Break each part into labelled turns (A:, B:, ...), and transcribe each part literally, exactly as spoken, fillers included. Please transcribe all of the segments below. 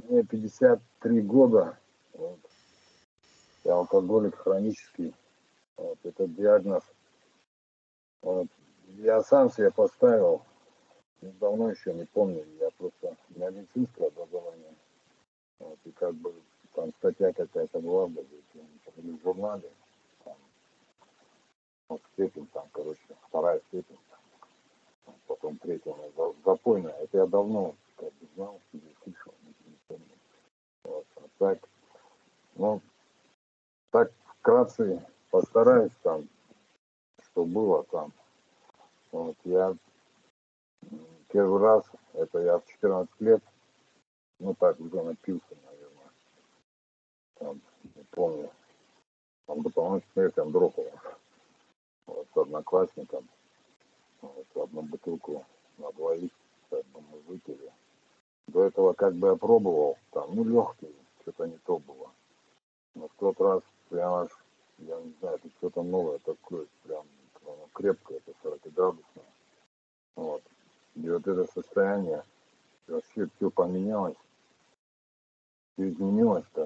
A: Мне пятьдесят три года. Вот. Я алкоголик хронический. Вот. Это диагноз. Вот. Я сам себе поставил. Давно еще не помню. Я просто медицинское образование. Вот. И как бы там статья какая-то была в газете, в журнале. Там, вот, степень там, короче, вторая степень. Там, потом третья. Запойная. Это я давно как бы знал, не слышал, не помню. Вот. А так, ну, так вкратце постараюсь там, что было там. Вот я первый раз, это я в четырнадцать лет, ну так, уже напился, наверное. Там, не помню. Там дополнительно там дропало. Вот, с одноклассником. Вот, одну бутылку на двоих, как бы мы выпили. До этого как бы я пробовал, там, ну, легкий, что-то не то было. Но в тот раз прям аж, я не знаю, это что-то новое такое, прям, прям крепкое, это сорокаградусное. Вот. И вот это состояние, вообще все поменялось, все изменилось так,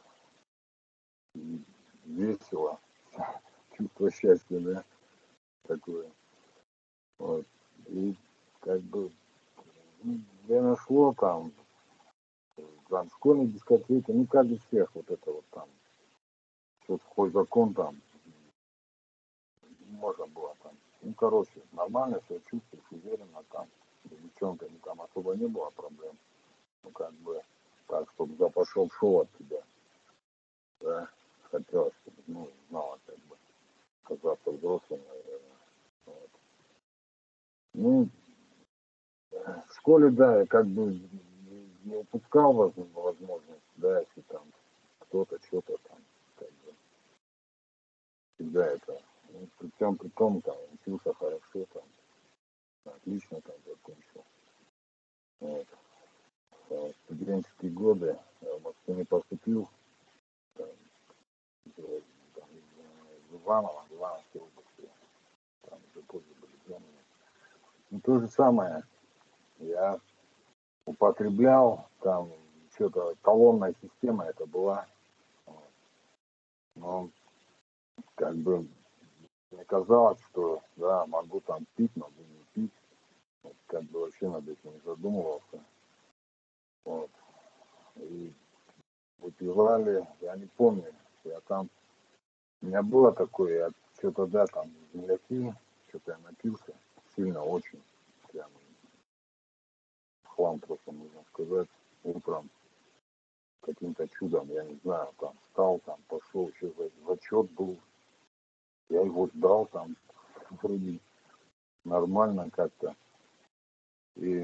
A: и весело, чувство счастья, да, такое. Вот. И как бы, ну, время шло там, там, школьные дискотеки, ну, как и всех, вот это вот там, что сухой закон там, можно было там, ну, короче, нормально себя чувствуешь, уверенно там, с девчонками там особо не было проблем, ну, как бы, так, чтобы да, пошел шоу от тебя, да, хотелось, чтобы, ну, знала, как бы, казаться взрослым, наверное, вот. Ну, в школе, да, я как бы не упускал возможность, да, если там кто-то, что-то там, как бы, всегда это, ну, при всем при том, там, учился хорошо, там, отлично там закончил. Вот. В студенческие годы я в Москве не поступил, там, там, в Иваново, в Ивановской области, там уже позже были экзамены. Ну, то же самое, я употреблял, там, что-то, талонная система это была, вот. Но, как бы, мне казалось, что, да, могу там пить, могу не пить, вот, как бы вообще над этим не задумывался, вот. И выпивали, я не помню, я там, у меня было такое, я что-то, да, там, земляки, что-то я напился, сильно очень, прям, хлам просто, можно сказать, утром, каким-то чудом, я не знаю, там, встал, там, пошел, еще зачет был, я его сдал, там, вроде нормально как-то, и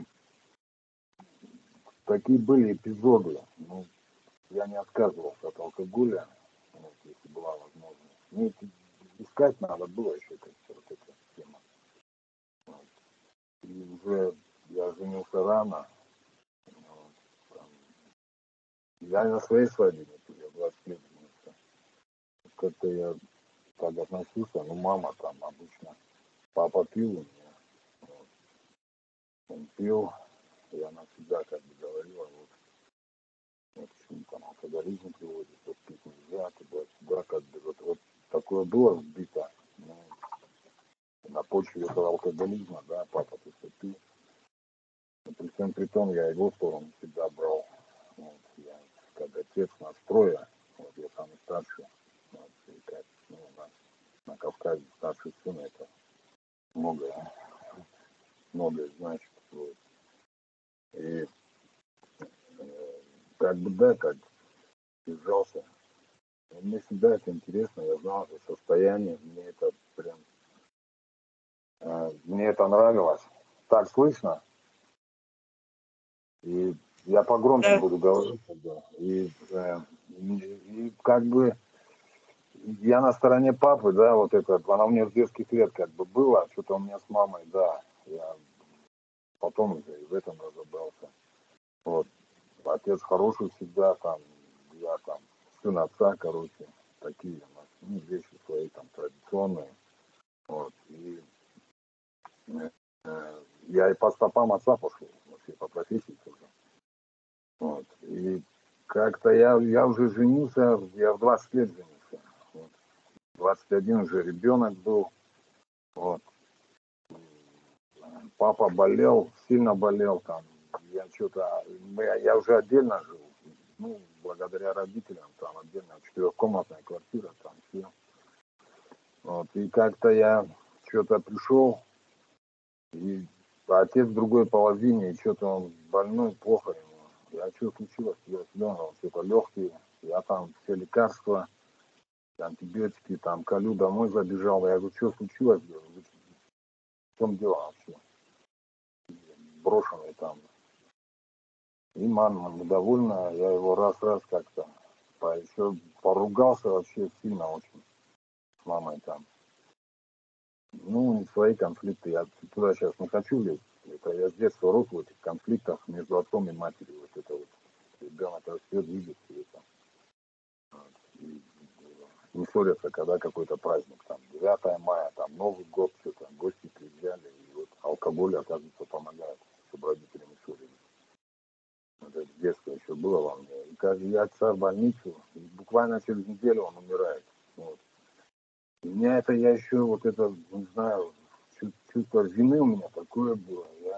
A: такие были эпизоды, ну, я не отказывался от алкоголя, вот, если была возможность. Ну, искать надо было еще как-то вот эта тема. Вот. И уже я женился рано. Вот, там, я на своей свадьбе не пил, я двадцать лет женился. Как-то я так относился, ну, мама там обычно, папа пил у меня. Вот. Он пил, и она всегда как бы говорила, вот, вот почему там алкоголизм приводит, вот пить нельзя, туда-сюда, как бы вот, вот такое было сбито, ну, на почве этого алкоголизма, да, папа, ты что ты. Но при всем при том я его сторону всегда брал. Вот, я как отец настроя, вот, я самый старший, вот, и как, ну, у нас на Кавказе старший сын, это многое, многое значит. Вот. И э, как бы, да, как держался. Мне всегда это интересно, я знал это состояние, мне это прям, э, мне это нравилось. Так слышно? И я погромче
B: Да.
A: буду говорить тогда. И, э, и, и как бы я на стороне папы, да, вот это, она у меня с детских лет как бы была, что-то у меня с мамой, да, я потом уже и в этом разобрался. Вот. Отец хороший всегда, там, я там, сын отца, короче, такие у нас, ну, вещи свои там традиционные. Вот. И э, я и по стопам отца пошел, вообще по профессии тоже. Вот. И как-то я, я уже женился, я в двадцать лет женился. Вот. двадцать один уже ребенок был. Вот. Папа болел, сильно болел там. Я что-то, я, я уже отдельно жил. Ну, благодаря родителям, там отдельно четырехкомнатная квартира, там все. Вот. И как-то я что-то пришел, и отец в другой половине, и что-то он больной, плохо ему. Я что случилось? Я глянул, что-то легкие. Я там все лекарства, антибиотики, там колю, домой забежал. Я говорю, что случилось? В чем дело вообще? Брошенный там. И мама недовольна, я его раз-раз как-то по, еще поругался вообще сильно очень с мамой там. Ну, свои конфликты, я туда сейчас не хочу лезть. Это я с детства рос в этих конфликтах между отцом и матерью. Вот это вот ребенок растет, видит все это. Вот. И не ссорятся, когда какой-то праздник, там, девятое мая, там, Новый год, что-то, гости приезжали, и вот алкоголь, оказывается, помогает, чтобы родители не ссорились. Это с детства еще было во мне. И как я отца в больницу, и буквально через неделю он умирает. Вот. У меня это, я еще вот это, не знаю, чувство вины у меня такое было. Я,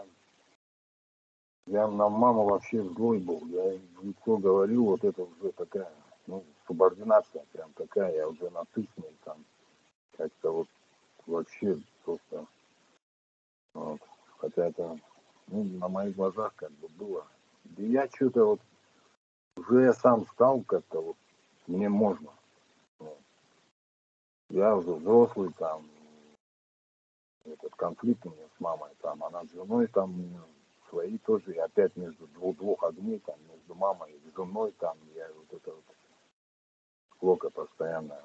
A: я на маму вообще злой был. Я в лицо говорил, вот это уже такая, ну, субординация прям такая. Я уже на ты с ней там как-то вот вообще просто, вот. Хотя это, ну, на моих глазах как бы было. И я что-то вот, уже я сам стал как-то вот, мне можно. Вот. Я уже взрослый там, этот конфликт у меня с мамой, там, она с женой, там, свои тоже, и опять между двух, двух огней, там, между мамой и женой, там, я вот это вот, склока постоянно.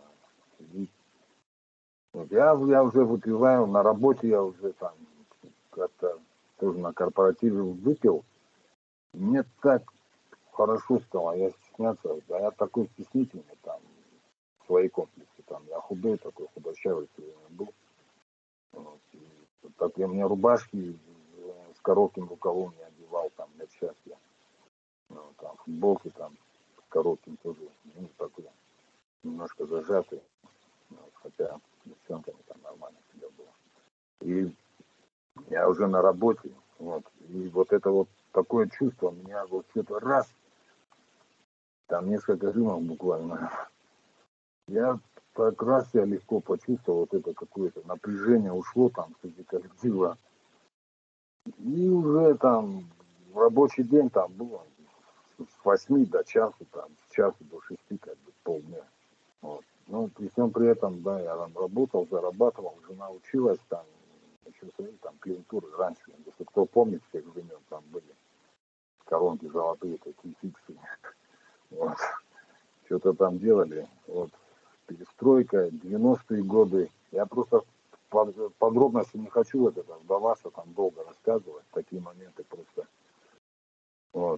A: Вот, я, я уже выпиваю, на работе я уже там, как-то тоже на корпоративе выпил, мне так хорошо стало, я стесняться, а я такой стеснительный, там, свои комплексы, там, я худой такой, худощавый все время был. Вот, так я мне рубашки с коротким рукавом не одевал, там, лет шесть я. Ну, там, футболки там с коротким тоже, ну, такой, немножко зажатый. Вот, хотя с девчонками там нормально всегда было. И я уже на работе, вот, и вот это вот такое чувство, у меня вот что-то раз, там несколько рынок буквально. Я так раз я легко почувствовал, вот это какое-то напряжение ушло там среди коллектива. И уже там в рабочий день там было с восьми до часу, там, с часу до шести, как бы, полдня. Вот. Ну, при всем при этом, да, я там работал, зарабатывал, жена училась, там, еще свои там клиентуры раньше, если кто помнит, всех времен там были коронки золотые, такие фиксы. Вот. Что-то там делали, вот, перестройка, девяностые годы. Я просто под, подробности не хочу вот это вдаваться, там долго рассказывать, такие моменты просто. Вот.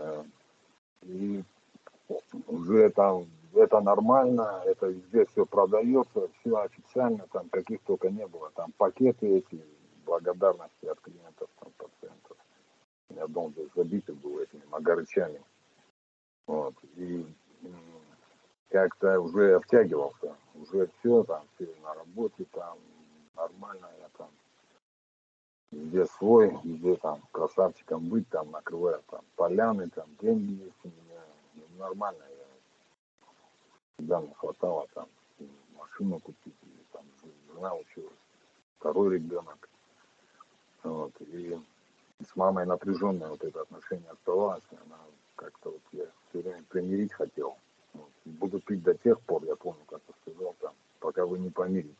A: И уже там это нормально, это везде все продается, все официально, там каких только не было, там пакеты эти, благодарности от клиентов, там, пациентов. Я дом здесь забитый был этими магарычами. Вот. И как-то уже втягивался, уже все там, все на работе там, нормально я там, везде свой, везде там красавчиком быть, там накрываю там поляны, там деньги есть у меня, ну, нормально, я всегда не хватало там машину купить, или там жена училась, второй ребенок, вот, и с мамой напряженное вот это отношение оставалось, она как-то вот я все время примирить хотел. Вот. Буду пить до тех пор, я помню, как ты сказал, там, пока вы не помиритесь.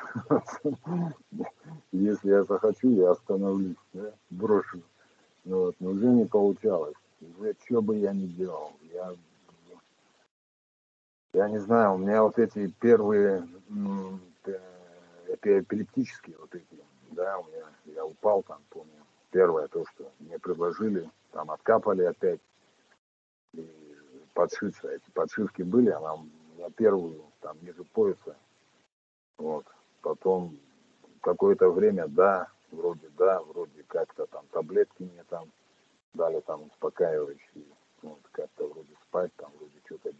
A: Если я захочу, я остановлюсь, да, брошу. Вот. Но уже не получалось. Уже что бы я ни делал, я, я не знаю, у меня вот эти первые эпилептические вот эти, да, у меня, я упал там, помню. Первое то, что мне предложили, там откапали опять, и подшиться. Эти подшивки были, она у меня первую, там, ниже пояса. Вот. Потом какое-то время, да, вроде да, вроде как-то там таблетки мне там дали, там, успокаивающие. Вот, как-то вроде спать там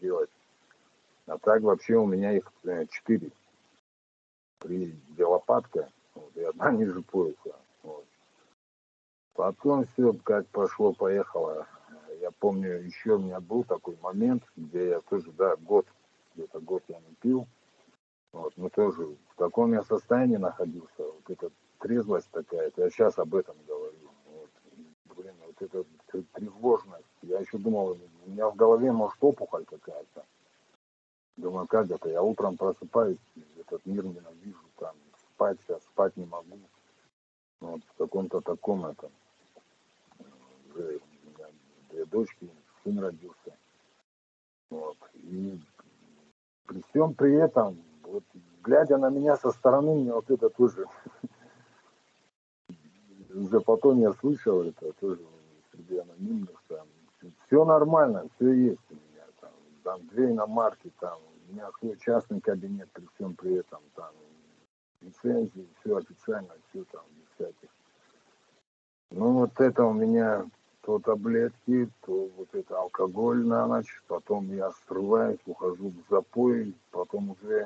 A: делать. А так вообще у меня их четыре. Три, где лопатка, вот, и одна ниже пояса. Вот. Потом все как пошло-поехало. Я помню, еще у меня был такой момент, где я тоже, да, год, где-то год я не пил. Вот, но тоже в таком я состоянии находился. Вот эта трезвость такая, я сейчас об этом говорю. Вот. Блин, вот эта тревожность. Я еще думал, у меня в голове, может, опухоль какая-то. Думаю, как это? Я утром просыпаюсь, этот мир ненавижу, там, спать сейчас, спать не могу. Вот, в каком-то таком этом. Уже у меня две дочки, сын родился. Вот. И при всем при этом, вот, глядя на меня со стороны, мне вот это тоже, уже потом я слышал это, тоже среди анонимных, там, все нормально, все есть у меня, там, там две иномарки, там, у меня свой частный кабинет, при всем при этом, там, лицензии, все официально, все там, без всяких. Ну, вот это у меня то таблетки, то вот это алкоголь на ночь, потом я срываюсь, ухожу в запой, потом уже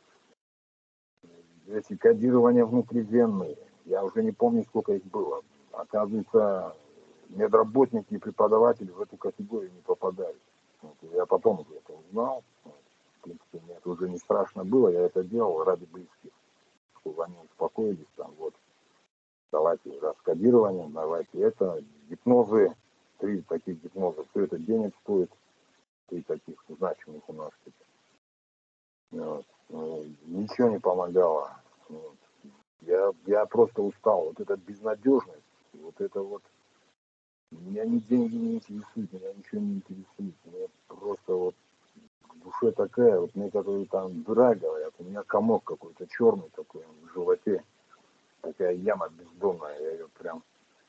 A: эти кодирования внутривенные. Я уже не помню, сколько их было. Оказывается, медработники и преподаватели в эту категорию не попадают. Вот, я потом уже это узнал. Вот, в принципе, мне это уже не страшно было, я это делал ради близких, чтобы они успокоились там, вот. Давайте раскодирование, давайте это, гипнозы, три таких гипноза, все это денег стоит, три таких значимых у нас. Вот. Ничего не помогало. Вот. Я, я просто устал. Вот эта безнадежность, вот это вот, меня ни деньги не интересуют, меня ничего не интересует. Мне просто вот в душе такая, вот мне которые там дыра говорят, у меня комок какой-то черный такой в животе, такая яма бездонная, я ее прям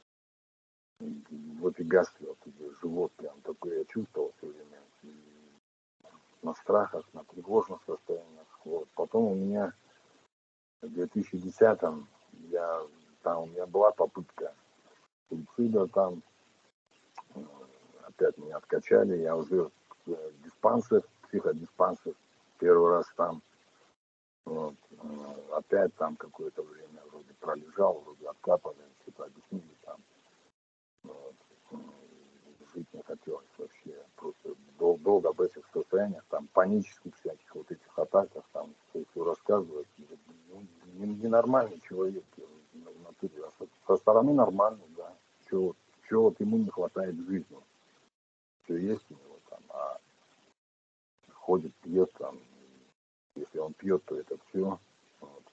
A: в эпигастре, вот, живот прям такой я чувствовал все время. На страхах, на тревожных состояниях. Вот. Потом у меня в две тысячи десятом я, там у меня была попытка суицида, там опять меня откачали, я уже в диспансер, психодиспансер, первый раз там. Вот. Опять там какое-то время вроде пролежал, вроде откапали, что-то объяснили там. Вот. Жить не хотелось вообще. Просто дол- долго об этих состояниях, там, панических всяких вот этих атаках, там, все рассказывать. Ну, ненормальный человек. В натуре. Со, со стороны нормальный, да. Чего, чего вот ему не хватает в жизни. Все есть у него там, а ходит, пьет там. Если он пьет, то это все. Вот.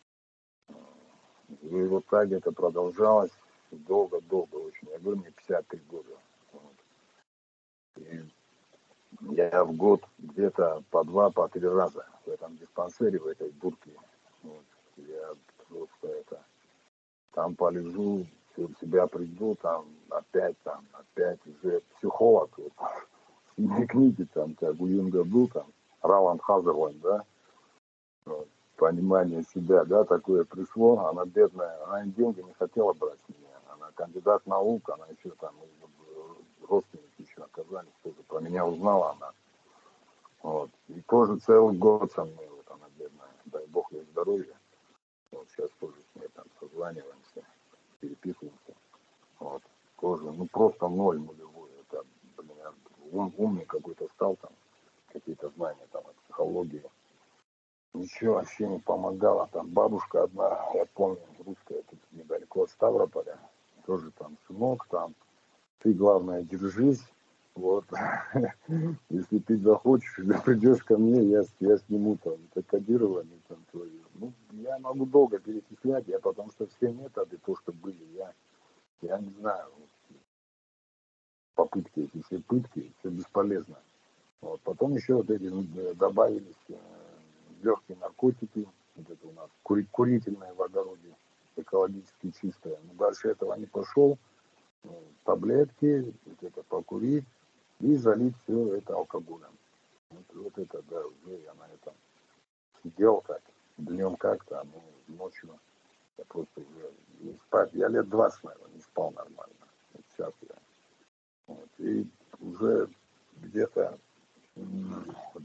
A: И вот так это продолжалось долго-долго очень. Я говорю, мне пятьдесят три года. Вот. И я в год где-то по два, по три раза в этом диспансере, в этой будке. Вот. Я просто это, там полежу, в себя приду, там опять, там, опять уже психолог. Вот. И книги там, как у Юнга был, там, Роланд Хазерленд, да, вот. Понимание себя, да, такое пришло. Она бедная, она деньги не хотела брать с меня. Она кандидат наук, она еще там, родственники еще оказались, тоже про меня узнала она. Вот. И тоже целый год со мной, вот она бедная, дай бог ей здоровья. Вот сейчас тоже с ней там созваниваемся, переписываемся. Вот. Тоже, ну просто ноль нулевой. Это, блин, ум, умный какой-то стал там, какие-то знания там от психологии. Ничего вообще не помогало. Там бабушка одна, я помню, русская, тут недалеко от Ставрополя. Тоже там сынок, там, ты главное держись. Вот. Если ты захочешь, или придешь ко мне, я, я сниму там это кодирование там твое. Ну, я могу долго перечислять, я потому что все методы, то, что были, я, я не знаю. Попытки эти, все пытки, все бесполезно. Вот. Потом еще вот эти добавились э, легкие наркотики, вот это у нас кури, курительное в огороде, экологически чистое. Но дальше этого не пошел. Э, таблетки, вот это покурить и залить все это алкоголем. Вот, вот это, да, уже я на этом сидел так, днем как-то, а ну, ночью я просто уже не спать. Я лет двадцать, наверное, не спал нормально. Вот сейчас я. Вот, и уже где-то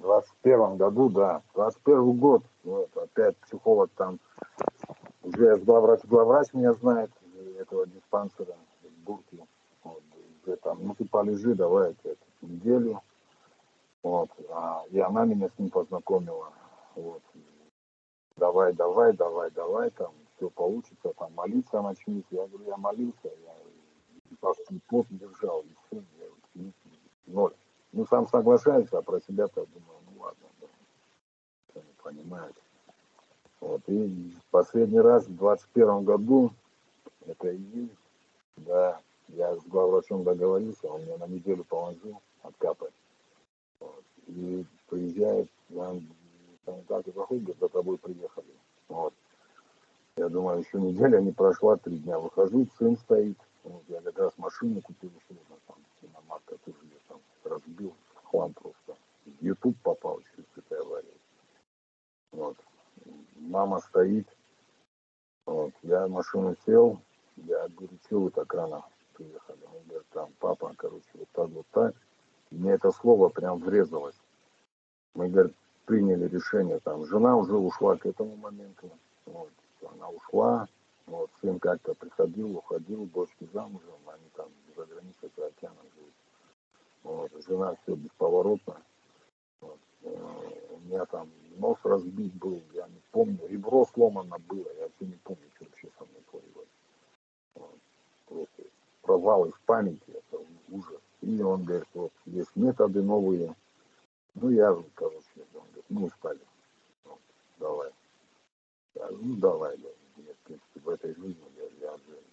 A: двадцать первом году, да, двадцать первый год, вот, опять психолог там, уже главврач, главврач меня знает, этого диспансера, Бурки, вот, уже там, ну ты полежи, давай, это, неделю, вот, а, и она меня с ним познакомила, вот, давай, давай, давай, давай, там, все получится, там, молиться начнись, я говорю, я молился, я просто пот держал, и все, я, ну, ноль. Ну, сам соглашаюсь, а про себя-то думаю, ну ладно, да, кто не понимает. Вот, и последний раз в двадцать первом году, это июнь, да, я с главврачом договорился, он меня на неделю положил, откапать. Вот, и приезжает, нам, как и заходит, говорит, за тобой приехали. Вот. Я думаю, еще неделя не прошла, три дня выхожу, сын стоит. Вот, я как раз машину купил, условно, там, иномарка тоже я там разбил, в хлам просто. В YouTube попал через этой аварии. Вот. Мама стоит, вот, я в машину сел, я говорю, что вы так рано приехали? Он говорит, там, папа, короче, вот так, вот так. И мне это слово прям врезалось. Мы, говорит, приняли решение, там, жена уже ушла к этому моменту, вот, она ушла, вот, сын как-то приходил, уходил, дочки замужем, они там за границей, за океаном живут, вот, жена все бесповоротно, вот, э, у меня там нос разбит был, я не помню, ребро сломано было, я вообще не помню, что вообще со мной творилось, вот, просто провалы в памяти, это ужас, и он говорит, вот, есть методы новые. Ну, я, короче, он говорит, ну, устали. Ну, давай. Я говорю, ну, давай, да. Нет, в принципе, в этой жизни я, я же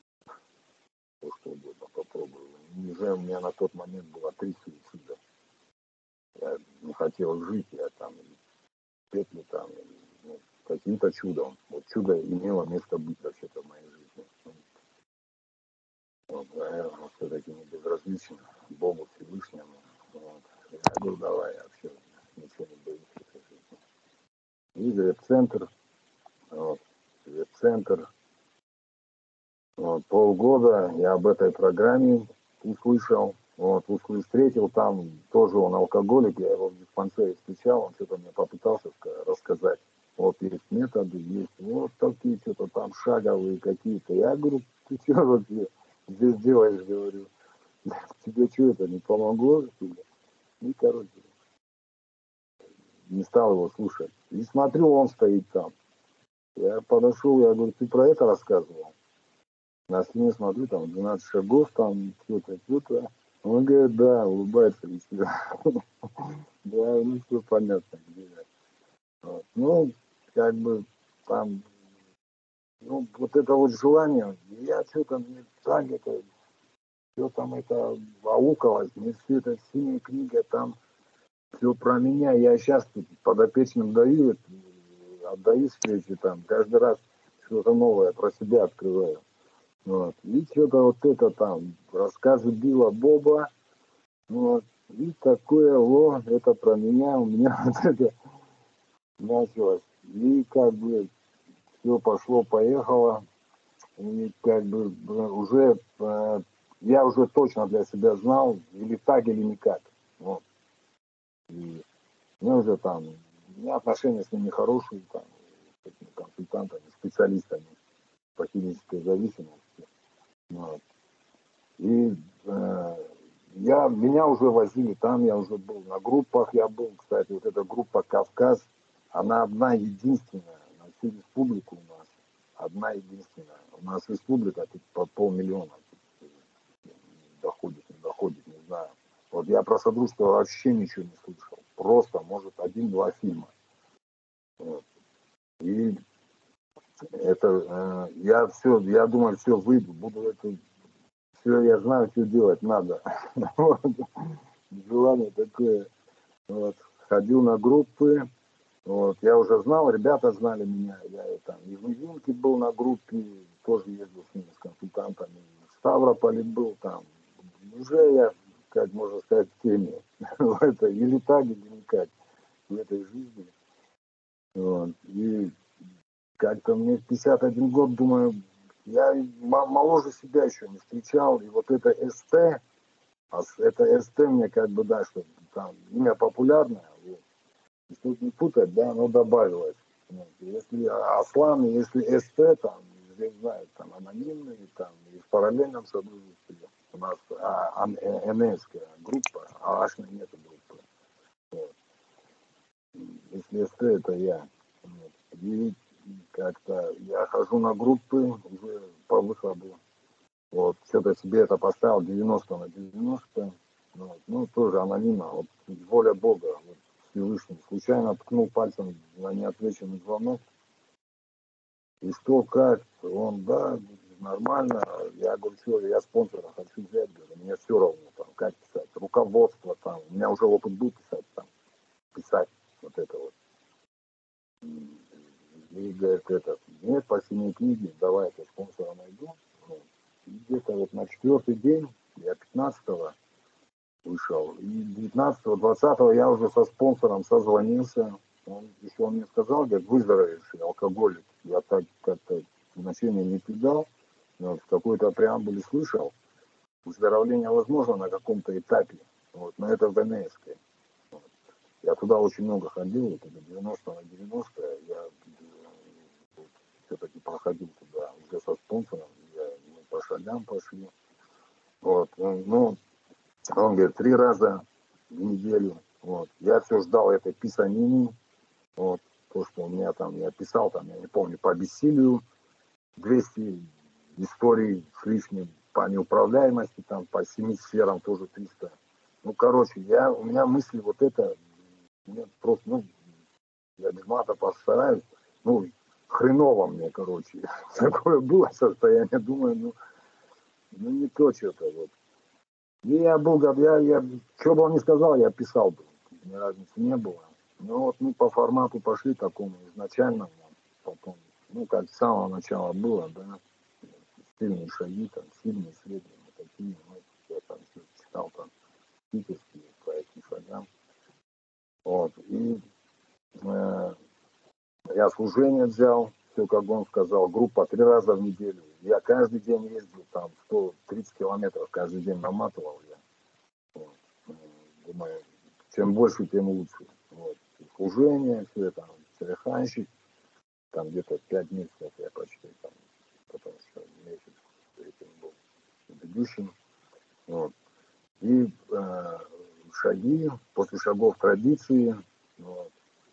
A: то, что угодно попробую. Уже у меня на тот момент было три суицида. Я не хотел жить, я там петли там, ну, каким-то чудом. Вот чудо имело место быть вообще-то в моей жизни. Вот, наверное, все-таки не безразлично Богу Всевышнему. Вот. Я говорю, давай, я все, ничего не боюсь в этой жизни. И веб-центр, вот, веб-центр. Вот, полгода я об этой программе услышал, вот, услышал, встретил, там тоже он алкоголик, я его в диспансере встречал, он что-то мне попытался рассказать. Вот есть методы, есть вот такие что-то там шаговые какие-то. Я говорю, ты что вообще здесь делаешь, говорю, тебе что это не помогло? И, короче, не стал его слушать. И смотрю, он стоит там. Я подошел, я говорю, ты про это рассказывал? На стене смотрю, там двенадцать шагов, там что-то, что-то. Он говорит, да, улыбается весело. Да, ну все понятно. Вот. Ну, как бы там, ну, вот это вот желание, я что-то мне так это, все там это аукалось, мне все это синяя книга, там все про меня. Я сейчас тут подопечным даю, отдаю встречи там, каждый раз что-то новое про себя открываю. Вот. И что-то вот это там, рассказы Билла Боба, вот. И такое, о, это про меня, у меня вот это началось. И как бы все пошло, поехало. И как бы уже, э, я уже точно для себя знал, или так, или никак. Вот. И у меня уже там, у меня отношения с ними хорошие, там, с этими консультантами, специалистами по химической зависимости. Вот. И э, я, меня уже возили там, я уже был на группах, я был, кстати, вот эта группа «Кавказ», она одна единственная на всю республику у нас, одна единственная. У нас республика тут по полмиллиона доходит, не доходит, не знаю. Вот я про Содружество вообще ничего не слышал, просто, может, один-два фильма. Вот. И это, э, я все, я думаю, все выйду, буду это, все, я знаю, что делать надо. Желание такое. Вот. Ходил на группы. Вот. Я уже знал, ребята знали меня. Я там и в Июнке был на группе, тоже ездил с ними, с консультантами. В Ставрополе был там. Уже я, как можно сказать, в теме. Это или так, или никак в этой жизни. Вот. И как-то мне пятьдесят один год, думаю, я моложе себя еще не встречал. И вот это СТ, а это СТ мне как бы, да, что там имя популярное, вот, Чтобы не путать, да, оно добавилось. Вот. Если Аслан, если СТ, там, здесь знают, там, анонимные, там, и в параллельном содружестве у нас а, НСская группа, а Ашна нет группы. Вот. Если СТ, это я. Вот. И как-то я хожу на группы уже по выходу. Вот, что-то себе это поставил девяносто на девяносто. Вот. Ну, тоже анонимно. Вот, воля Бога. Вот, Всевышний. Случайно ткнул пальцем на неотвеченный звонок. И что, как? Он, да, нормально. Я говорю, что, я спонсора хочу взять. Говорю, мне все равно, там, как писать. Руководство там. У меня уже опыт был писать там. Писать вот это вот. И говорит, этот, нет, по синей книге, давай я спонсора найду. Вот. И где-то вот на четвертый день, я пятнадцатого вышел, и девятнадцатого, двадцатого я уже со спонсором созвонился. Он еще он мне сказал, говорит, выздоровевший алкоголик. Я так как-то значения не придал, но в какой-то преамбуле слышал, выздоровление возможно на каком-то этапе, вот, но это в ДНСке. Вот. Я туда очень много ходил, вот это девяносто на девяносто, я вот, все-таки проходил туда уже со спонсором, я, мы по шагам пошли. Вот, ну, он говорит, три раза в неделю. Вот. Я все ждал этой писанины. Вот. То, что у меня там, я писал, там, я не помню, по бессилию двести историй с лишним, по неуправляемости, там, по семи сферам тоже триста. Ну, короче, я, у меня мысли вот это, мне просто, ну, я без мата постараюсь, ну, хреново мне, короче, такое было состояние, думаю, ну, ну не то что-то, вот. И я был, я, я, что бы он ни сказал, я писал бы, ни разницы не было. Ну вот мы по формату пошли такому изначальному, потом, ну как с самого начала было, да, сильные шаги, там, сильные, средние, вот такие, ну, я там все читал, там, спикерские по этим шагам. Вот, и э, я служение взял, все, как он сказал, группа три раза в неделю. Я каждый день ездил, там, сто тридцать километров каждый день наматывал я. Вот. Думаю, чем больше, тем лучше. Вот. Служение, все это, телеханщик, там где-то пять месяцев я почти там, потом еще месяц этим был ведущим. Вот. И э, шаги, после шагов традиции, вот.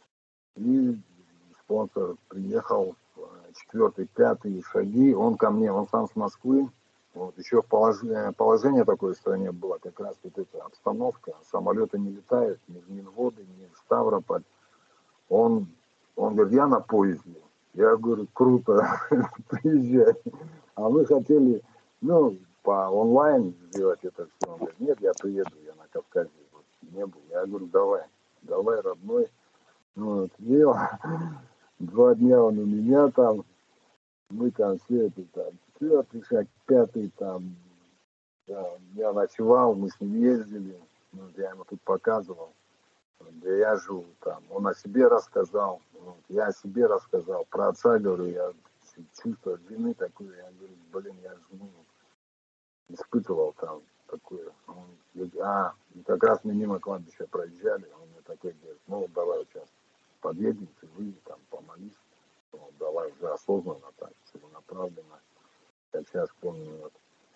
A: И спонсор приехал, четвертый, пятый шаги, он ко мне, он сам с Москвы, вот, еще положение, положение такое в стране было, как раз вот эта обстановка, самолеты не летают, ни в Минводы, ни в Ставрополь. Он, он говорит, я на поезде. Я говорю, круто, приезжай. А мы хотели, ну, по онлайн сделать это все. Он говорит, нет, я приеду, я на Кавказе вот, не был. Я говорю, давай, давай, родной. Ну, вот, ел. Два дня он у меня там, мы там все это там, четвертый шаг, пятый там, да, я ночевал, мы с ним ездили, ну, я ему тут показывал, где я живу там, он о себе рассказал, вот, я о себе рассказал, про отца, говорю, я чувство вины такое, я говорю, блин, я жену испытывал там такое, он говорит, а, и как раз мы мимо кладбища проезжали, он мне такой говорит, ну, давай сейчас подъедем, ты выйди там, помолись. Вот, давай уже осознанно, так, целенаправленно. Я сейчас помню, вот.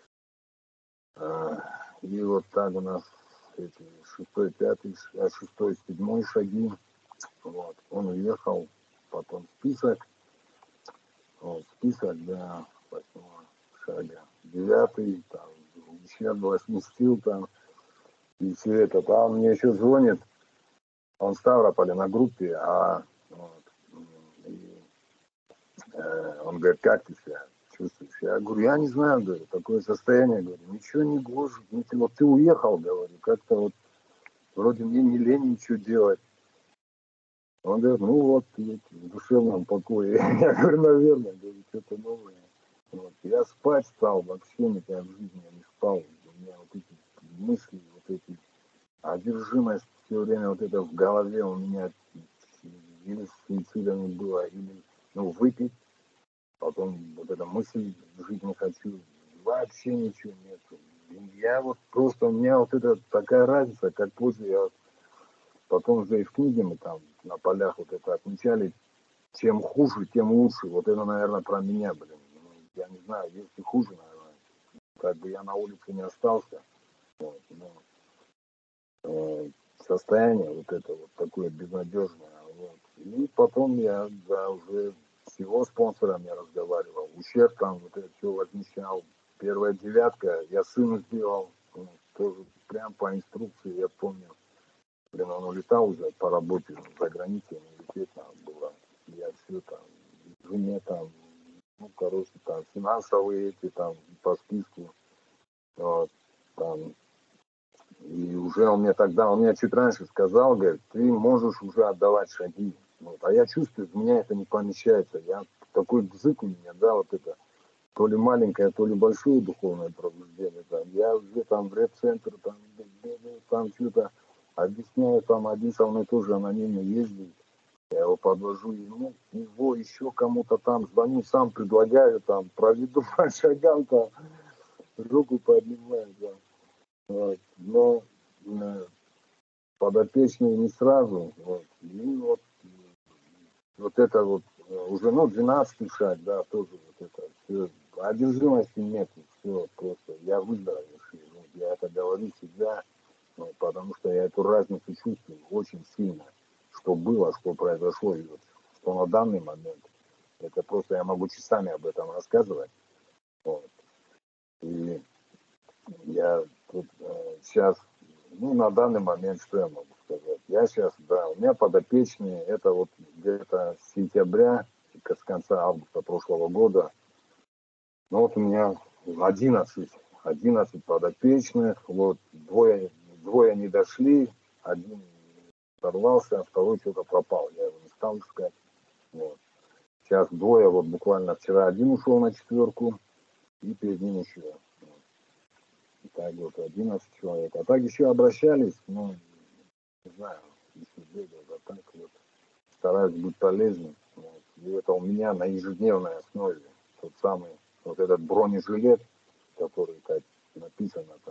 A: А, и вот так у нас эти шестой, пятый, а, шестой, седьмой шаги. Вот. Он уехал, потом список. Вот, список для восьмого шага. Девятый, там, еще было сместил там. И все это. Там мне еще звонит. Он в Ставрополе на группе, а вот, и, э, он говорит, как ты себя чувствуешь? Я говорю, я не знаю, говорю, такое состояние, говорю, ничего не гложет, ничего. Вот ты уехал, говорю, как-то вот вроде мне не лень ничего делать. Он говорит, ну вот, ты в душевном покое. Я говорю, наверное, говорю, что-то новое. Вот. Я спать стал, вообще никогда в жизни я не спал. У меня вот эти мысли, вот эти одержимость все время вот это в голове у меня или с суицидами было, или ну, выпить. Потом вот эта мысль, жить не хочу, вообще ничего нету. Я вот просто, у меня вот это такая разница, как после я потом уже и в книге мы там на полях вот это отмечали, чем хуже, тем лучше. Вот это, наверное, про меня, блин. Ну, я не знаю, если хуже, наверное, как бы я на улице не остался. Вот, но, э, состояние вот это вот такое безнадежное. Вот. И потом я, да, уже с его спонсором я разговаривал. Ущерб там вот это все возмещал. Первая девятка я сыну сделал. Ну, тоже прям по инструкции, я помню. Блин, он улетал уже по работе за границей, не лететь надо было. Я все там, жене там, ну, короче, там, финансовые эти там, по списку, вот, там, и уже он мне тогда, он мне чуть раньше сказал, говорит, ты можешь уже отдавать шаги, вот, а я чувствую, у меня это не помещается, я, такой бзык у меня, да, вот это, то ли маленькое, то ли большое духовное пробуждение, там, я уже там в рэп-центр, там, там что-то объясняю, там, один со мной тоже анонимно ездит, я его подвожу, ему, его еще кому-то там звоню, сам предлагаю, там, проведу по шагам, там, руку поднимаю, да. Вот. Но э, подопечные не сразу, вот. И вот, вот это вот э, уже, ну, двенадцатый шаг, да, тоже вот это, все, одержимости нет, все, просто, я выздоровевший, вот, я это говорю всегда, ну, потому что я эту разницу чувствую очень сильно, что было, что произошло, и вот, что на данный момент, это просто я могу часами об этом рассказывать. Вот. И я тут э, сейчас, ну, на данный момент, что я могу сказать? Я сейчас, да, у меня подопечные, это вот где-то с сентября, с конца августа прошлого года, ну, вот у меня одиннадцать, одиннадцать подопечных, вот, двое, двое не дошли, один сорвался, а второй что-то пропал, я его не стал искать, вот. Сейчас двое, вот буквально вчера один ушел на четверку, и перед ним еще. Вот. Так вот, одиннадцать человек. А так еще обращались, ну, не знаю, если бегал, да так вот. Стараюсь быть полезным. Вот. И это у меня на ежедневной основе. Тот самый, вот этот бронежилет, который, как написано там,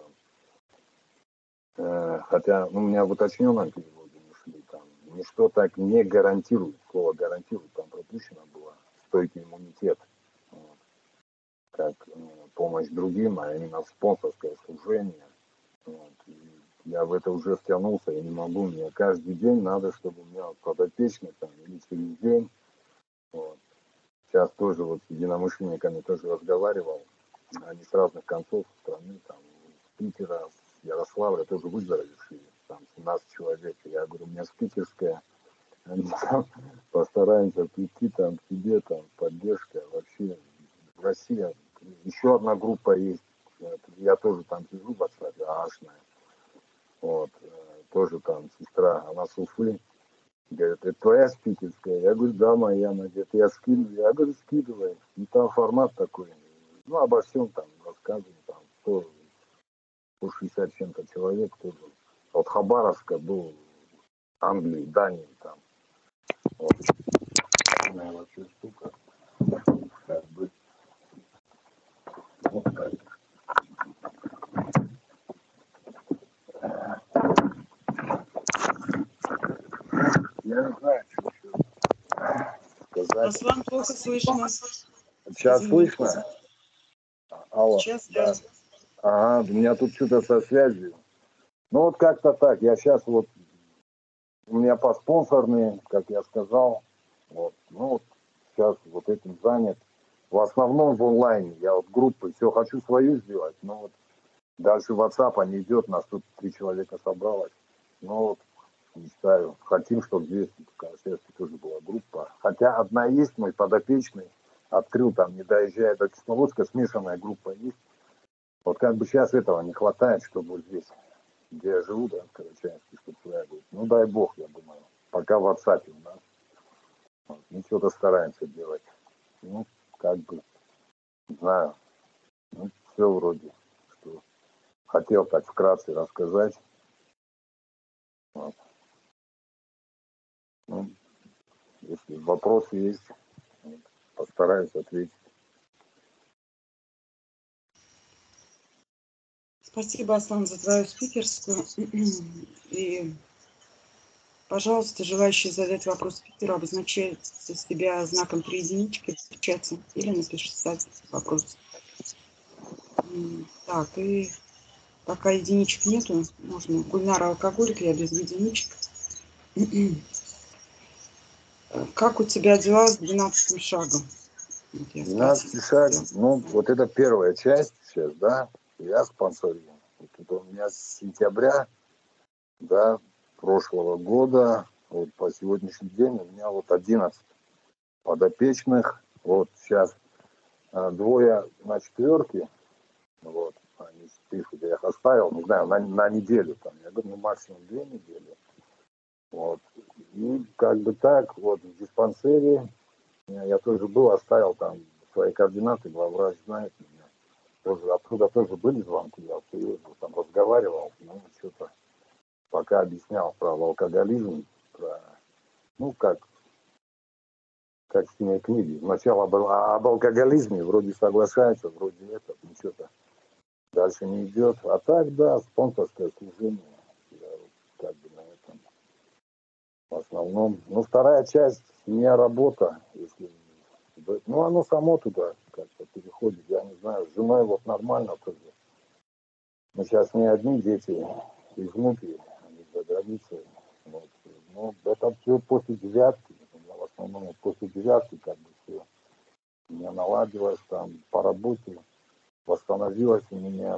A: э, хотя ну, у меня в уточненном переводе не шли, там, ничто так не гарантирует, слово гарантирует, там пропущено было, стойкий иммунитет. Вот. Как э, помощь другим, а именно спонсорское служение. Вот. И я в это уже втянулся, я не могу, мне каждый день надо, чтобы у меня вот подопечный там, или через день. Вот. Сейчас тоже вот с единомышленниками тоже разговаривал, они с разных концов страны, там, с Питера, с Ярославля, тоже выздоровевшие, там, семнадцать человек. Я говорю, у меня спикерская, они там постараемся прийти там к тебе, там, поддержка, вообще, Россия, еще одна группа есть, я тоже там сижу в WhatsApp, ашная, вот, тоже там сестра, она с Уфы, говорит, это твоя спикерская? Я говорю, да, моя. Она говорит, я скину. Я говорю, скидывай. И там формат такой. Ну, обо всем там рассказываем. Там сто, сто шестьдесят чем-то человек тоже. От Хабаровска до Англии, Дании там. Вот. Такая вообще штука. Как бы. Вот так. Я не знаю, что еще сказать.
B: Аслан, плохо слышно.
A: Сейчас
B: Извините.
A: слышно? Алло.
B: Сейчас
A: Да.
B: да.
A: Ага, у меня тут что-то со связью. Ну вот как-то так. Я сейчас вот, у меня поспонсорные, как я сказал. Вот. Ну вот сейчас вот этим занят. В основном в онлайне. Я вот группы все хочу свою сделать, но вот дальше WhatsApp не идет, нас тут три человека собралось. Но вот мечтаю. Хотим, чтобы здесь в Карасевске тоже была группа. Хотя одна есть, мой подопечный. Открыл там, не доезжая до Кисловодска, смешанная группа есть. Вот как бы сейчас этого не хватает, чтобы вот здесь, где я живу, да, в Карачаевске, чтобы своя группа. Ну дай бог, я думаю. Пока в WhatsApp у нас. Вот. Мы что-то стараемся делать. Ну, как бы, не знаю. Ну, все вроде, что хотел так вкратце рассказать. Вот. Ну, если вопросы есть, вот, постараюсь ответить.
B: Спасибо, Аслан, за твою спикерскую. И Пожалуйста, желающий задать вопрос спикеру, обозначает себя знаком три единички в чате или написать вопрос. Так, и пока единичек нету, можно. Гульнара алкоголик, я без единичек. Как у тебя дела с двенадцатым шагом? Вот
A: двенадцатый шаг, ну, вот это первая часть сейчас, да, я спонсорирую. Вот это у меня с сентября, да, прошлого года, вот по сегодняшний день у меня вот одиннадцать подопечных, вот сейчас а, двое на четверке, вот, они пишут, я их оставил, не знаю, на, на неделю там, я говорю, ну, максимум две недели, вот, и как бы так, вот, в диспансере я тоже был, оставил там свои координаты, главврач знает меня, тоже, оттуда тоже были звонки, я серьезно там разговаривал, ну, что-то пока объяснял про алкоголизм, про, ну, как, как в синей книге. Сначала об, об алкоголизме вроде соглашается, вроде это, ну, что-то дальше не идет. А так, да, спонсорское служение, я вот как бы на этом в основном. Ну, вторая часть, у меня работа, если, ну, оно само туда как-то переходит, я не знаю, с женой вот нормально тоже. Мы сейчас не одни дети, и внуки, они за границей. Вот. Но это все после девятки. У меня в основном после девятки как бы все. У меня наладилось там по работе, восстановилось у меня.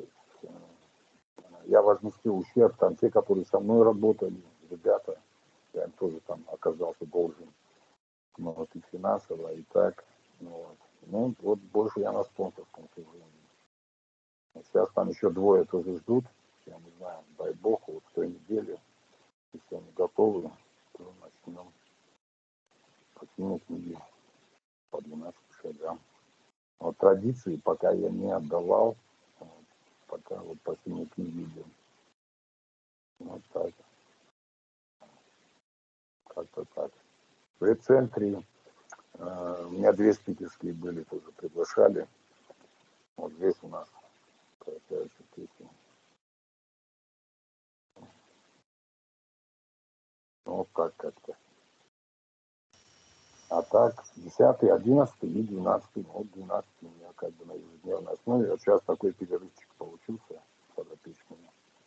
A: Я возместил ущерб, там те, которые со мной работали, ребята, я им тоже там оказался должен. Ну, вот и финансово, и так. Ну, вот. Ну, вот больше я на спонсорском служении. Сейчас там еще двое тоже ждут. Я не знаю, дай бог, вот в той неделе, если они готовы, то начнем по семи книги, по двенадцати шагам. Вот традиции пока я не отдавал, вот, пока вот по семи книги идем. Вот так. Как-то так. В рецентре э, у меня две спикерские были, тоже приглашали. Вот здесь у нас красавица песня. Ну, вот так как-то. А так, десятый, одиннадцатый и двенадцатый. Вот двенадцатый у меня как бы на ежедневной основе. Вот сейчас такой перерывчик получился с подопечными.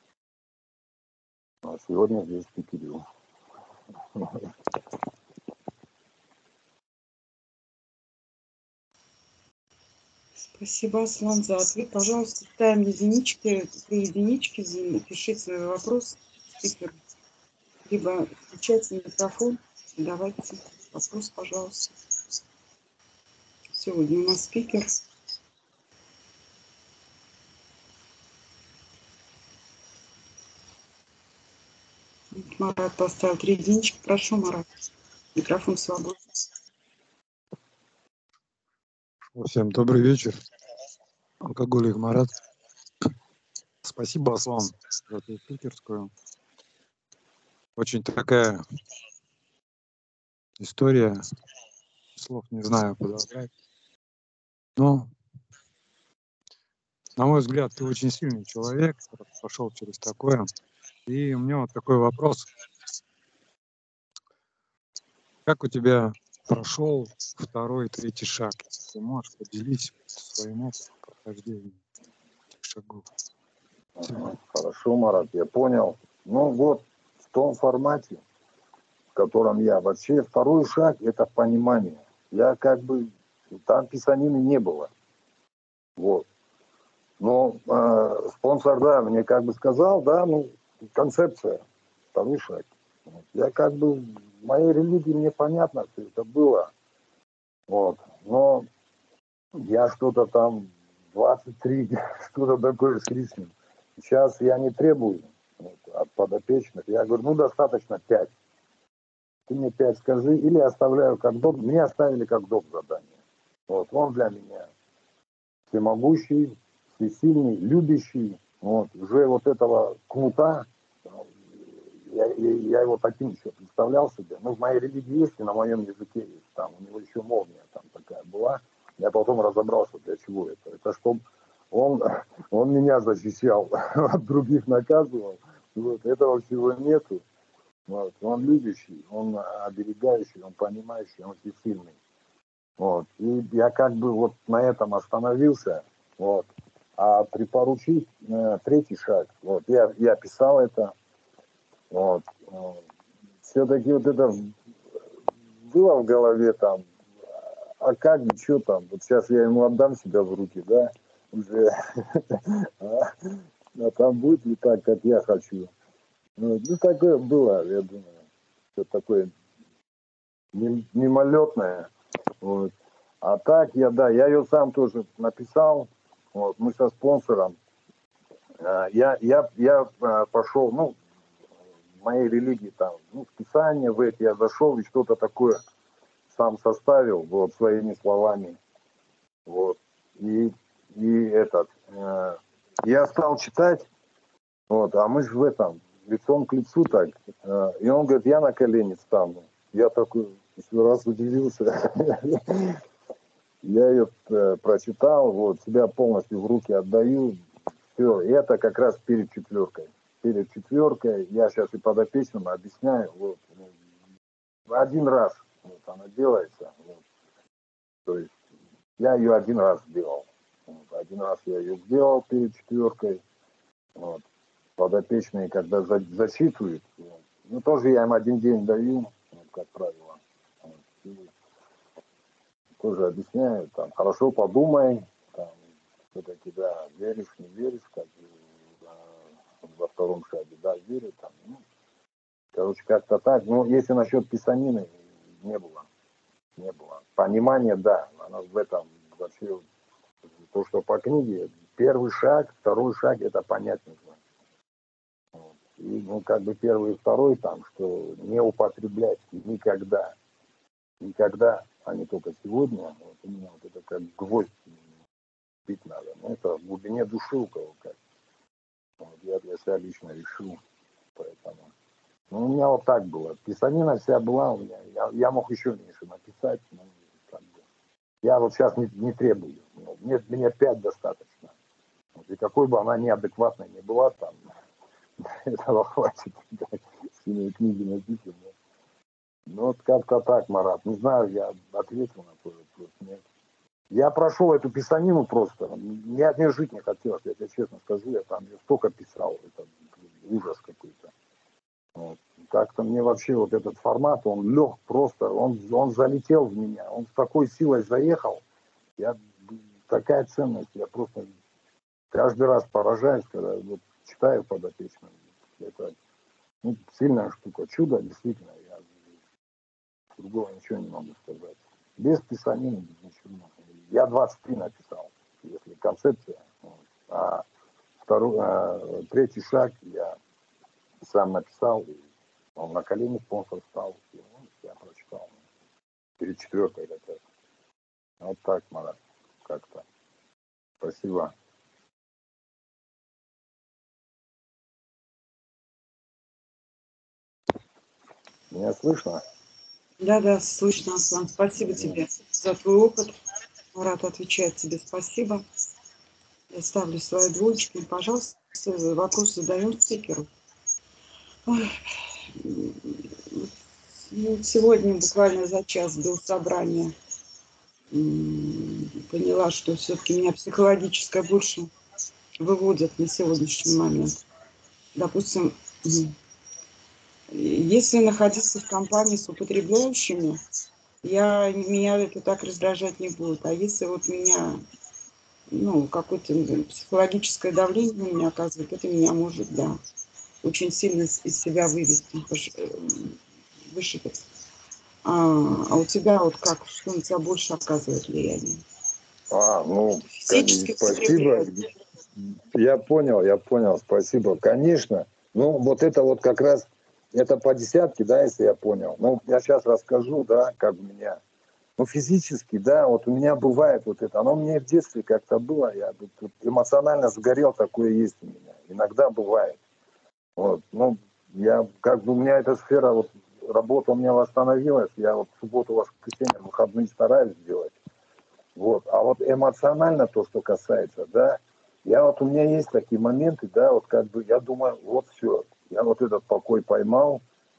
A: А сегодня здесь пикерю.
B: Спасибо, Аслан, за ответ. Пожалуйста, ставим единички, три единички, пишите свой вопрос спикеру. Либо включайте микрофон, давайте вопрос, пожалуйста. Сегодня у нас спикер. Марат поставил три единички. Прошу, Марат. Микрофон свободен.
C: Всем добрый вечер. Алкоголик Марат. Спасибо, Аслан, за эту спикерскую. Очень такая история. Слов не знаю подобрать. Но, на мой взгляд, ты очень сильный человек, который прошел через такое. И у меня вот такой вопрос. Как у тебя прошел второй, третий шаг? Если ты можешь, поделись своим опытом прохождения этих шагов.
A: Ага, хорошо, Марат, я понял. Ну вот, в том формате, в котором я. Вообще, второй шаг – это понимание. Я как бы, там писанины не было. Вот. Но э, спонсор, да, мне как бы сказал, да, ну, концепция, второй шаг. Вот. Я как бы, в моей религии мне понятно, что это было. Вот. Но я что-то там, двадцать три, что-то такое с лишним. Сейчас я не требую вот, от подопечных. Я говорю, ну, достаточно пять. Ты мне пять скажи, или оставляю как доп. Мне оставили как доп. Задание. Вот, он для меня всемогущий, всесильный, любящий. Вот, уже вот этого кнута, я, я, я его таким еще представлял себе. Ну, в моей религии есть, и на моем языке есть. Там у него еще молния там такая была. Я потом разобрался, для чего это. Это чтобы он, он меня защищал, от других наказывал. Вот, этого всего нету. Вот. Он любящий, он оберегающий, он понимающий, он всесильный. Вот. И я как бы вот на этом остановился. Вот. А припоручить э, третий шаг. Вот. Я, я писал это. Вот. Все-таки вот это было в голове там, а как, что там, вот сейчас я ему отдам себя в руки, да, уже, а, а там будет ли так, как я хочу. Ну, ну такое было, я думаю, что такое мимолетное. Вот. А так я, да, я ее сам тоже написал, вот, мы со спонсором, я, я, я пошел, ну, в моей религии там, ну, в Писание в эти я зашел и что-то такое сам составил, вот, своими словами, вот, и, и этот, э, я стал читать, вот, а мы же в этом, лицом к лицу так, э, и он говорит, я на колени стану, я такой еще раз удивился, я ее э, прочитал, вот, себя полностью в руки отдаю, все, и это как раз перед четверкой, перед четверкой, я сейчас и подопечным объясняю, вот, один раз вот, она делается, вот. То есть я ее один раз сделал. Вот. Один раз я ее сделал перед четверкой. Вот. Подопечные, когда за, зачитывают, вот. Ну, тоже я им один день даю, вот, как правило. Вот. И тоже объясняю, там, хорошо подумай, там, все-таки, да, веришь, не веришь, как да, во втором шаге, да, верю, там, ну, короче, как-то так. Но если насчет писанины, не было. Не было. Понимание, да, оно в этом вообще, то, что по книге, первый шаг, второй шаг, это понять нужно. Вот. И, ну, как бы первый и второй там, что не употреблять никогда, никогда, а не только сегодня, вот у меня вот это как гвоздь бить надо, но это в глубине души у кого как. Вот, я для себя лично решил, поэтому. Ну, у меня вот так было. Писанина вся была у меня, я, я мог еще меньше написать, но как бы. Я вот сейчас не, не требую. Мне, мне пять достаточно. Вот, и какой бы она неадекватной не была, там, этого хватит. Синие книги написаны. Ну, вот как-то так, Марат. Не знаю, я ответил на твой вопрос. Нет. Я прошел эту писанину просто. Я от нее жить не хотел, я тебе честно скажу. Я там ее столько писал. Это ужас какой-то. Вот. Как-то мне вообще вот этот формат, он лег просто, он, он залетел в меня, он с такой силой заехал. Я, такая ценность, я просто каждый раз поражаюсь, когда вот читаю подопечным. Это, ну, сильная штука, чудо, действительно, я другого ничего не могу сказать. Без писанины, без ничего. Я двадцать три написал, если концепция. Вот. А второй, а, третий шаг я сам написал, и он на колени спонсор стал, и он, я прочитал. Перед четверкой как раз. Вот так, Марат, как-то. Спасибо. Меня слышно?
B: Да, да, слышно, Аслан. Спасибо mm-hmm. тебе за твой опыт. Марат отвечает тебе спасибо. Я ставлю свои двоечки. Пожалуйста, вопрос задаем спикеру. Ой. Сегодня буквально за час до собрания поняла, что все-таки меня психологическое больше выводят на сегодняшний момент. Допустим, если находиться в компании с употребляющими, я, меня это так раздражать не будет. А если вот меня, ну, какое-то психологическое давление на меня оказывает, это меня может, да, очень сильно из себя вывести, вышибить. А, а у тебя вот как, что на тебя больше оказывает влияние?
A: А, ну, физически спасибо. Я понял, я понял, спасибо. Конечно. Ну, вот это вот как раз, это по десятке, да, если я понял. Ну, я сейчас расскажу, да, как у меня. Ну, физически, да, вот у меня бывает вот это. Оно у меня в детстве как-то было. Я тут эмоционально сгорел, такое есть у меня. Иногда бывает. Вот, ну, я, как бы у меня эта сфера, вот, работа у меня восстановилась. Я вот в субботу, воскресенье, выходные стараюсь сделать. Вот. А вот эмоционально то, что касается, да, я вот, у меня есть такие моменты, да, вот как бы я думаю, вот все, я вот этот покой поймал,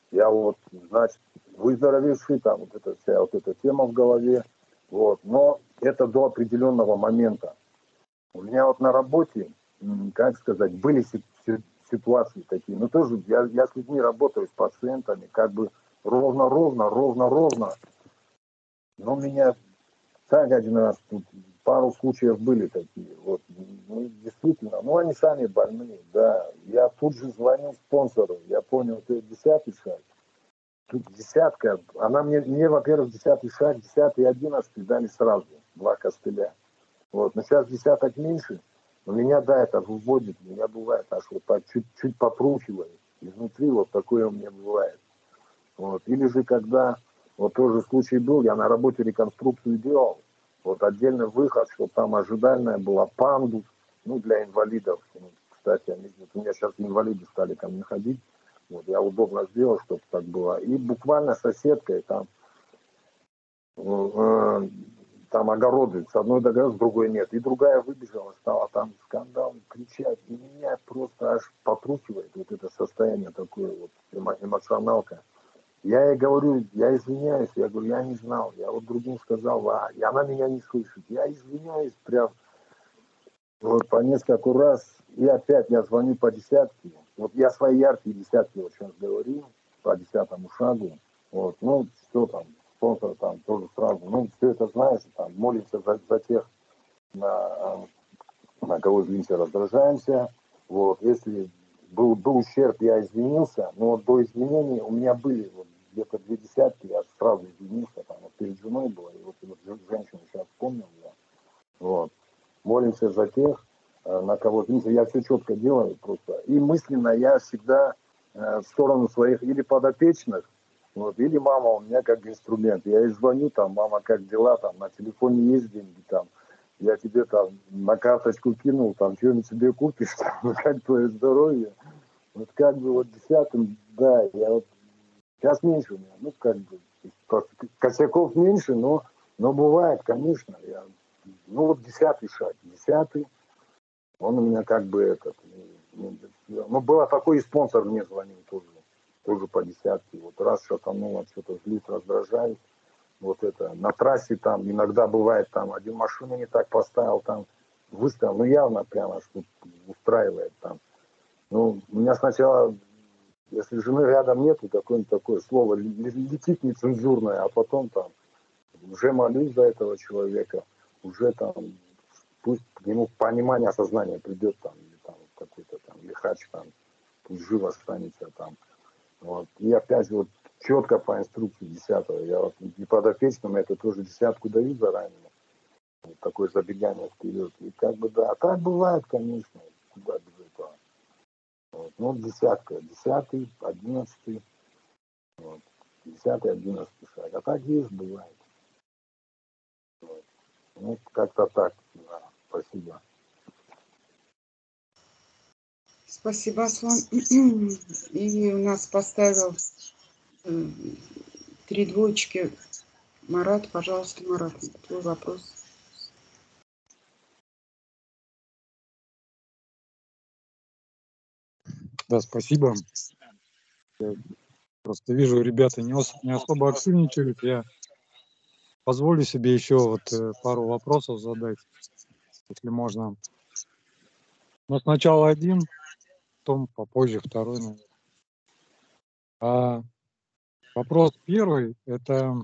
A: Я вот, значит, выздоровевший, там вот эта вся вот эта тема в голове, вот, но это до определенного момента. У меня вот на работе, как сказать, были ситуации такие, но тоже я, я с людьми работаю, с пациентами, как бы ровно-ровно, ровно-ровно, но меня так один раз, тут пару случаев были такие, вот, ну, действительно, ну, они сами больные, да, я тут же звоню спонсору, я понял, это десятый шаг, тут десятка, она мне, мне во-первых, десятый шаг, десятый и одиннадцатый дали сразу, два костыля, вот, но сейчас десяток меньше, но меня, да, это выводит, меня бывает, аж вот так чуть-чуть попрухивает, изнутри вот такое у меня бывает, вот, или же когда, вот тоже случай был, я на работе реконструкцию делал, вот отдельный выход, что там ожидальная была пандус, ну, для инвалидов, ну, кстати, они, вот у меня сейчас инвалиды стали ко мне ходить, вот, я удобно сделал, чтобы так было, и буквально соседкой там, э, там огороды, с одной догород, с другой нет, и другая выбежала, стала там скандал, кричать, и меня просто аж потрухивает вот это состояние такое, вот, эмо- эмоционалка. Я ей говорю, я извиняюсь, я говорю, я не знал, я вот другим сказал, а, и она меня не слышит, я извиняюсь прям вот по нескольку раз, и опять я звоню по десятке, вот я свои яркие десятки вот сейчас говорю, по десятому шагу, вот, ну, что там, спонсор там тоже сразу, ну, все это знаешь, там, молимся за, за тех, на, на кого, извините, раздражаемся, вот, если был, был ущерб, я извинился, но до извинений у меня были вот где-то две десятки, я сразу извинился, там, вот перед женой было, и вот, и вот женщину сейчас вспомнил я, вот, молимся за тех, на кого, извините, я все четко делаю просто, и мысленно я всегда э, в сторону своих или подопечных, вот, или мама у меня как инструмент, я ей звоню, там, мама, как дела, там, на телефоне есть деньги, там, я тебе там на карточку кинул, там, что-нибудь себе купишь, там, как твое здоровье. Вот как бы вот десятым, да, я вот, сейчас меньше у меня, ну, как бы, косяков меньше, но, но бывает, конечно, я, ну, вот десятый шаг, десятый, он у меня как бы этот, ну, ну было такой, и спонсор мне звонил тоже, тоже по десятке, вот раз шатануло, что-то злюсь, раздражаюсь, вот это, на трассе там иногда бывает, там, один машину не так поставил, там, выставил, ну, явно прямо, что устраивает там. Ну, у меня сначала, если жены рядом нету, какое-нибудь такое слово летит нецензурное, а потом там, уже молюсь за этого человека, уже там, пусть к нему понимание, осознание придет там, или там какой-то там лихач там, пусть живо останется там. Вот. И опять вот четко по инструкции десятого. Я вот и подопечным это тоже десятку даю заранее. Вот такое забегание вперед. И как бы да, а так бывает, конечно, куда без этого. Вот. Ну, десятка, десятый, одиннадцатый, вот. Десятый, одиннадцатый шаг. А так есть, бывает. Вот. Ну, как-то так, да. Спасибо.
B: Спасибо, Аслан. И у нас поставил э, три двоечки Марат. Пожалуйста, Марат, твой вопрос.
C: Да, спасибо. Я просто вижу, ребята не, ос- не особо активничают. Я позволю себе еще вот э, пару вопросов задать, если можно. Но сначала один, потом попозже второй, наверное. А вопрос первый, это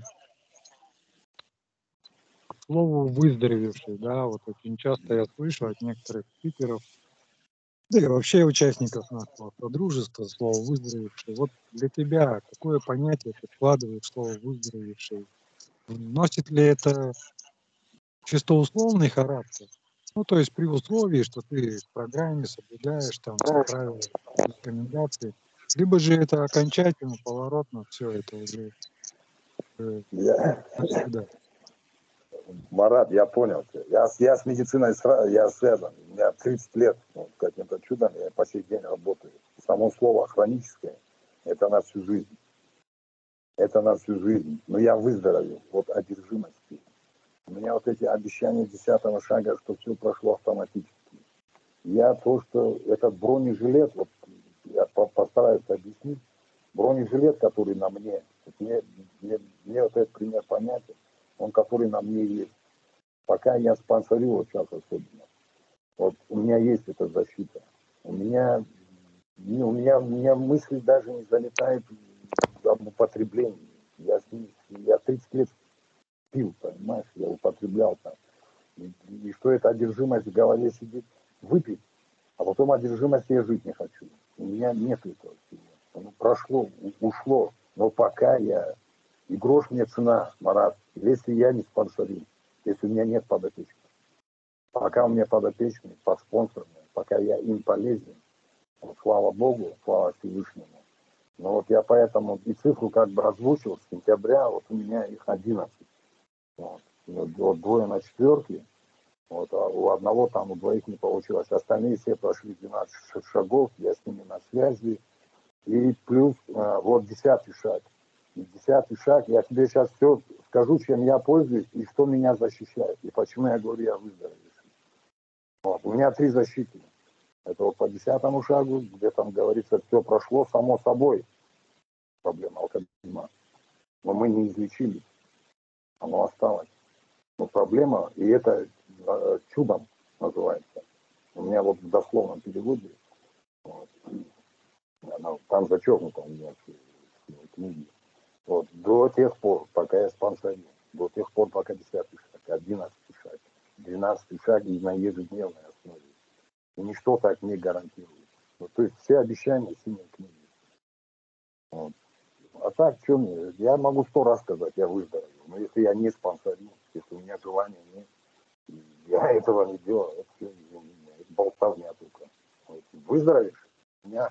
C: к слову выздоровевший, да, вот очень часто я слышу от некоторых спикеров, да и вообще участников нашего содружества слово выздоровевший. Вот для тебя какое понятие ты вкладываешь в слово выздоровевший? Носит ли это чисто условный характер? Ну, то есть при условии, что ты в программе соблюдаешь там все правила, рекомендации, либо же это окончательно, поворотно, все это уже э,
A: Я,
C: навсегда.
A: Марат, я понял тебя. Я, я с медициной сра- я связан. У меня тридцать лет, ну, каким-то чудом я по сей день работаю. Само слово хроническое, это на всю жизнь. Это на всю жизнь. Но я выздоровел от одержимости. У меня вот эти обещания десятого шага, что все прошло автоматически. Я то, что этот бронежилет, вот я по- постараюсь объяснить, Бронежилет, который на мне, вот мне, мне, мне вот этот пример понятен, он который на мне есть. Пока я спонсорю, вот сейчас особенно, вот у меня есть эта защита. У меня, не, у меня, у меня мысли даже не залетают об употреблении. Я, я тридцать лет пил, понимаешь, я употреблял там. И, и что эта одержимость в голове сидит, выпить, а потом одержимость я жить не хочу. У меня нет этого всего. Оно прошло, ушло, но пока я, и грош мне цена, Марат, если я не спонсорю, если у меня нет подопечных, пока у меня подопечные, подспонсорные, пока я им полезен, вот, слава Богу, слава Всевышнему. Но вот я поэтому и цифру как бы озвучил с сентября, вот у меня их одиннадцать. Вот, вот двое на четверке, вот, а у одного там, у двоих не получилось. Остальные все прошли двенадцать шагов, я с ними на связи. И плюс а, вот десятый шаг. И десятый шаг, я тебе сейчас все скажу, чем я пользуюсь и что меня защищает. И почему я говорю, я выздоровею. Вот, у меня три защиты. Это вот по десятому шагу, где там говорится, все прошло само собой. Проблема алкоголизма. Но мы не излечили. Оно осталось. Но проблема, и это э, чудом называется. У меня вот в дословном переводе, вот, она, там зачеркнуто у меня в книге. Вот, до тех пор, пока я спонсорю, до тех пор, пока десятый шаг, одиннадцатый шаг, двенадцатый шаг и на ежедневной основе. И ничто так не гарантирует. Вот, то есть все обещания синей книги. Вот. А так, что мне? Я могу сто раз сказать, я выздоровел. Но если я не спонсорю, если у меня желания нет, я этого не делаю, это все это болтовня только. Вот. Выздоровеешь? У меня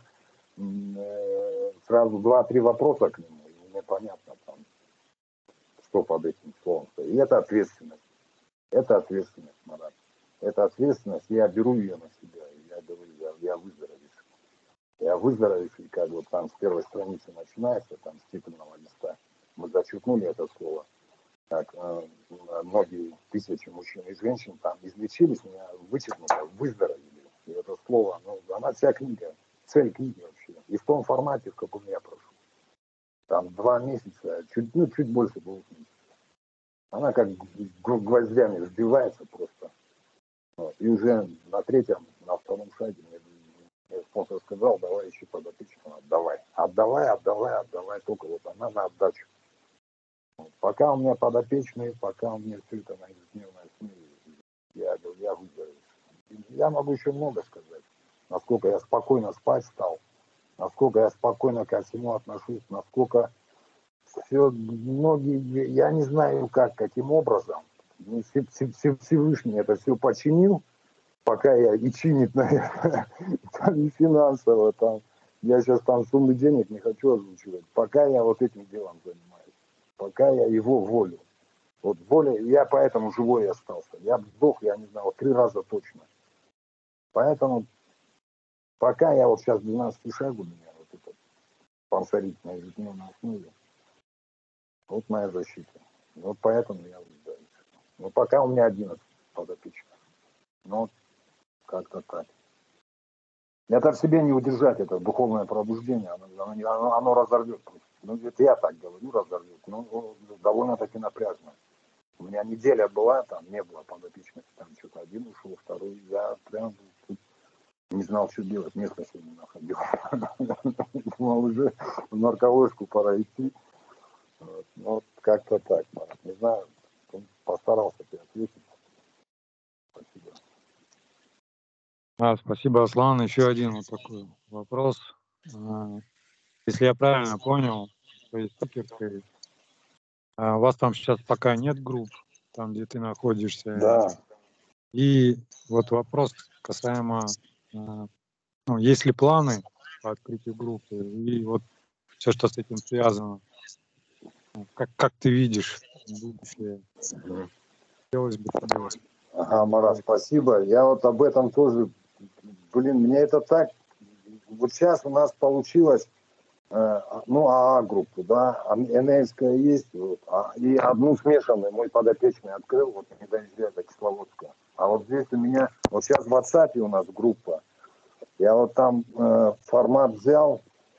A: э, сразу два-три вопроса к нему, и мне понятно, там, что под этим словом стоит. И это ответственность. Это ответственность, Марат. Это ответственность, я беру ее на себя. Я говорю, я, я выздоровею. Я выздоровею, и как вот там с первой страницы начинается, там с титульного листа. Мы зачеркнули это слово. Так, э, многие тысячи мужчин и женщин там излечились, меня вычеркнули, выздоровели. И это слово, ну, она вся книга, цель книги вообще. И в том формате, в каком я прошу. Там два месяца, чуть, ну, чуть больше двух месяцев. Она как гвоздями вбивается просто. Вот. И уже на третьем, на втором шаге мне, мне спонсор сказал, давай еще подопечного, отдавай. Отдавай, отдавай, отдавай, только вот она на отдачу. Вот. Пока у меня подопечные, пока у меня все это на ежедневной основе, я говорю, я выздоровею. Я могу еще много сказать, насколько я спокойно спать стал, насколько я спокойно ко всему отношусь, насколько все, многие, я не знаю как, каким образом, Всевышний это все починил, пока я и чинит, наверное, там и финансово, там, я сейчас там суммы денег не хочу озвучивать, пока я вот этим делом занимаюсь, пока я его волю. Вот воля, я поэтому живой остался. Я сдох, я не знаю, вот три раза точно. Поэтому пока я вот сейчас двенадцатый шаг у меня, вот этот спонсорить на ежедневной основе, вот моя защита. Вот поэтому я выздоровею. Но пока у меня одиннадцать подопечных. Ну, как-то так. Это в себе не удержать, это духовное пробуждение, оно, оно, оно разорвет. Ну, это я так говорю, разорвет. Ну, довольно-таки напряжно. У меня неделя была, там не было подопечных, там что-то один ушел, второй. Я прям не знал, что делать, место себе не находил. Думал, уже в нарколожку пора идти. Вот, вот как-то так, Марат. Не знаю, постарался тебе ответить. Спасибо.
C: А, спасибо, Аслан. Еще один вот такой вопрос. А, Если я правильно понял, то есть спикерской, а, у вас там сейчас пока нет групп, там, где ты находишься.
A: Да.
C: И вот вопрос касаемо, а, ну, есть ли планы по открытию группы, и вот все, что с этим связано. Как, как ты видишь будущее? Хотелось бы тебе.
A: Ага, Марат, спасибо. Я вот об этом тоже, блин, мне это так, вот сейчас у нас получилось, э, ну, АА-группу, да, Энельская есть, вот, а, и одну смешанную мой подопечный открыл, вот, не доезжая до Кисловодска. А вот здесь у меня, вот сейчас в WhatsApp у нас группа, я вот там э, формат взял,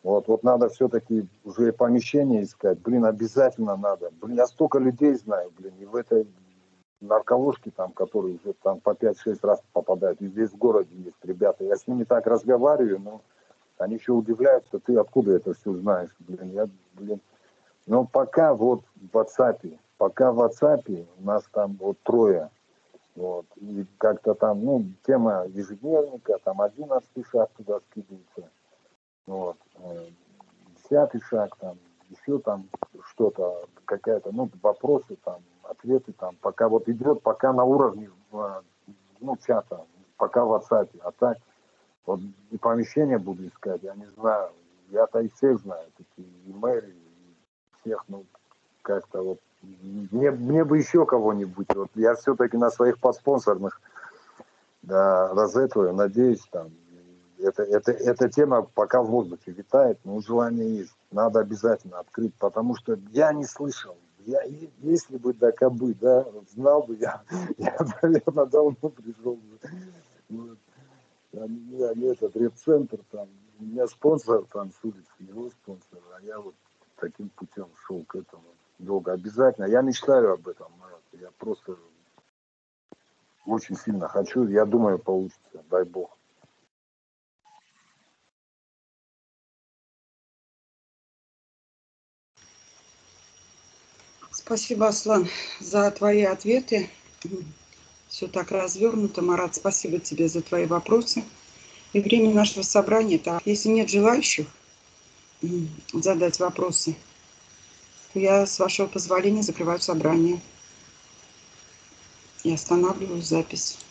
A: Вот, вот надо все-таки уже помещение искать. Блин, обязательно надо. Блин, я столько людей знаю, блин, и в этой нарколовке там, которые уже там по пять-шесть раз попадают. И здесь в городе есть ребята. Я с ними так разговариваю, но они еще удивляются, ты откуда это все знаешь, блин, я, блин. Но пока вот в WhatsApp, пока в WhatsApp у нас там вот трое, вот, и как-то там, ну, тема ежедневника, там одиннадцатый шаг туда скидывается, вот, э, десятый шаг, там, еще там что-то, какая-то, ну, вопросы там, ответы там, пока вот идет, пока на уровне, э, ну, чата, пока в WhatsApp, а так, вот и помещение буду искать, я не знаю, я-то и всех знаю, такие и мэри, и всех, ну, как-то вот, мне, мне бы еще кого-нибудь, вот я все-таки на своих подспонсорных, да, розетую, надеюсь, там, это, это, эта тема пока в воздухе витает, но желание есть, надо обязательно открыть, потому что я не слышал, я, если бы да кабы, да, знал бы я, я, наверное, давно пришел бы, вот. Там, у меня этот репцентр, там, у меня спонсор там с улицы, его спонсор, а я вот таким путем шел к этому долго. Обязательно, я мечтаю об этом, я просто очень сильно хочу, я думаю, получится, дай бог.
B: Спасибо, Аслан, за твои ответы. Все так развернуто. Марат, спасибо тебе за твои вопросы. И время нашего собрания. Так, если нет желающих задать вопросы, то я, с вашего позволения, закрываю собрание и останавливаю запись.